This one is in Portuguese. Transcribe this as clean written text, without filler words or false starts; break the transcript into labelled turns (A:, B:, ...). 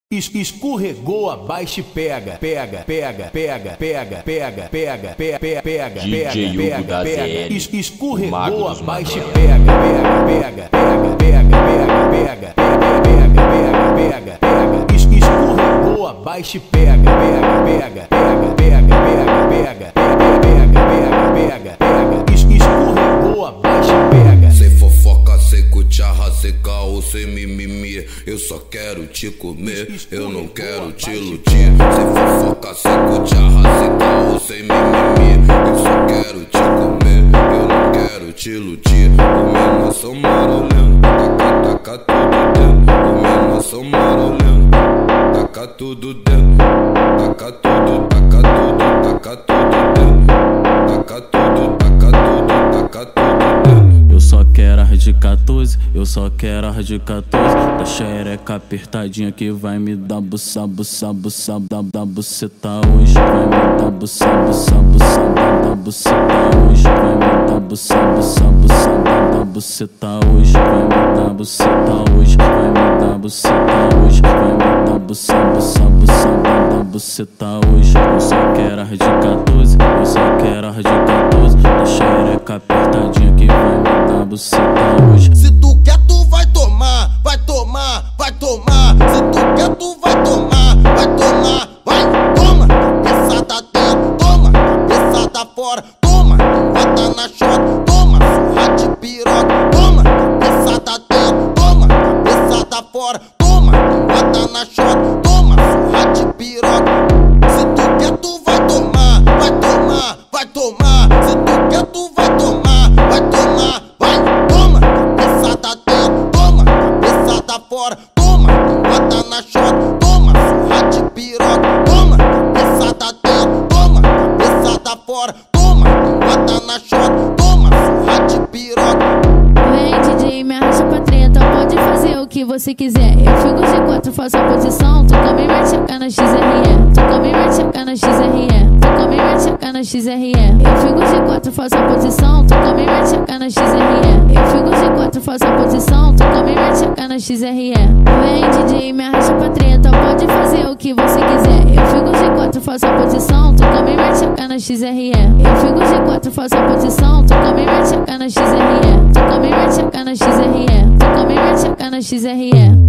A: Escorregou abaixo e pega, pega, pega, pega, pega, pega, pega, pega, pega,
B: DJ Hugo da ZL,
A: escorregou abaixo e pega, pega, pega, pega, pega, pega, pega, pega, pega, escorregou abaixo e pega, pega, pega, pega, pega, pega, pega, pega, pega, pega, escorregou abaixo e pega.
C: Sem fofoca, sem cucharra, sem caô, sem mimimi, eu só quero te comer, eu não quero te iludir. Sem fofoca, sem cucharra, sem caô, sem mimimi, eu só quero te comer, eu não quero te iludir. O menor são marolhando, taca tudo dentro. O menor são marolhando, taca tudo dentro. Taca tudo, taca tudo, taca tudo dentro. Taca tudo, taca tudo, taca tudo dentro.
D: Eu só quero as de 14, eu só quero as de 14. Da xereca apertadinha que vai me dar buça, buça, buça, da buceta hoje. Vai me dar buça, buça, buça, da buceta hoje. Vai me dar buça, buça, buça, da buceta hoje. Vai me dar buceta hoje, vai me dar buceta hoje. Vai me dar buça, buça, buça, da buceta hoje. Eu só quero as de 14, eu só quero as de 14. Da xereca apertadinha que vai me dar buceta hoje.
E: Se tu quer, tu vai tomar, vai tomar, vai tomar. Se tu quer, tu vai tomar, vai tomar, vai, toma. Cabeçada dentro, toma, cabeçada fora, toma. Bota na chota, toma, surra de piroca, toma. Cabeçada dentro, toma, cabeçada fora, toma. Bota na chota, toma, surra de piroca. Se tu quer, tu vai tomar, vai tomar, vai tomar. Se tu quer, tu vai tomar, vai tomar, vai, toma. Cabeçada dentro, toma, cabeçada fora, toma. Bota na chota, toma, surra de piroca, toma. Cabeçada dentro, toma, cabeçada fora, toma. Bota na chota, toma, surra de piroca.
F: Vem DJ, me arrasta pra treta, pode fazer o que você quiser. Eu fico de 4, faço a posição, tu come e mete a cara na XRE. Tu come e mete a cara na XRE. Tu come e mete a cara na XRE. Eu fico de 4, faço a posição, tu come e mete a cara na XRE. Eu fico de 4, faço a posição, tu come e mete a cara na XRE. Vem DJ, me arrasta pra treta, pode fazer o que você quiser. Eu fico de 4, faço a posição, tu come e mete a cara na XRE. Eu fico de 4, faço a posição, tu come e mete a cara na XRE. Tu come e mete a cara na XRE. Tu come e mete a cara na XRE.